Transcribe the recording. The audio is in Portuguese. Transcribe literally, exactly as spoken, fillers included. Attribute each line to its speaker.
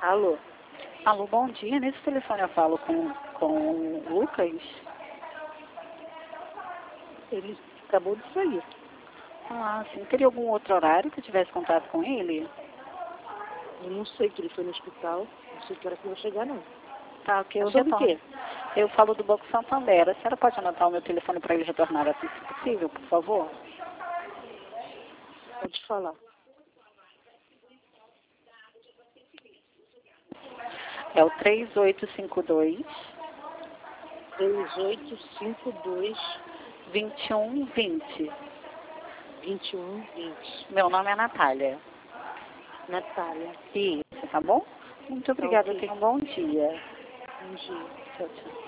Speaker 1: Alô?
Speaker 2: Alô, bom dia. Nesse telefone eu falo com, com o Lucas.
Speaker 1: Ele acabou de sair.
Speaker 2: Ah, sim. Teria algum outro horário que eu tivesse contato com ele?
Speaker 1: Eu não sei que ele foi no hospital. Não sei que hora que ele vai chegar, não.
Speaker 2: Tá, ok, eu
Speaker 1: É sobre o
Speaker 2: retorno.
Speaker 1: quê?
Speaker 2: Eu falo do Banco Santander. A senhora pode anotar o meu telefone para ele retornar assim que possível, por favor?
Speaker 1: Pode falar.
Speaker 2: É o três oito cinco dois,
Speaker 1: três oito cinco dois,
Speaker 2: vinte e um vinte.
Speaker 1: vinte e um vinte.
Speaker 2: Meu nome é Natália.
Speaker 1: Natália.
Speaker 2: Isso, tá bom? Muito obrigada.
Speaker 1: ok.
Speaker 2: Tenha um bom dia.
Speaker 1: Bom dia.
Speaker 2: Tchau, tchau.